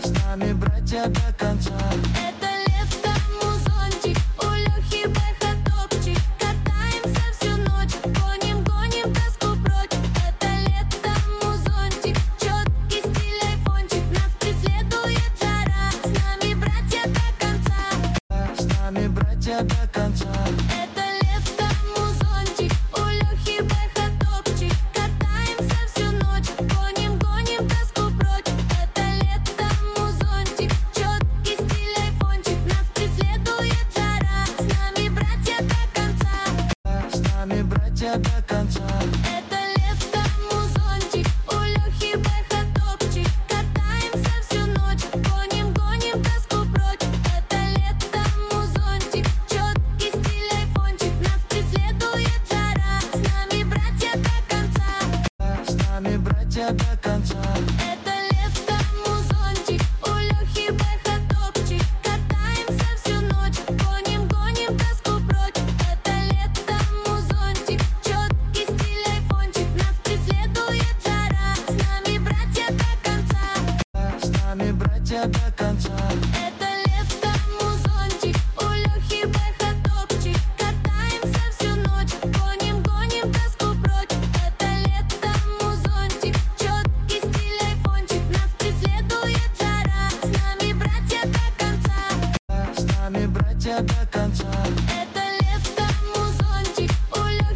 С нами братья до конца. Это лето, музончик, у Лёхи Бэха топчик. Катаемся всю ночь, гоним тоску прочь. Это лето, музончик, чёткий стиль айфончик. Нас преследует жара, с нами братья до конца. С нами братья до конца.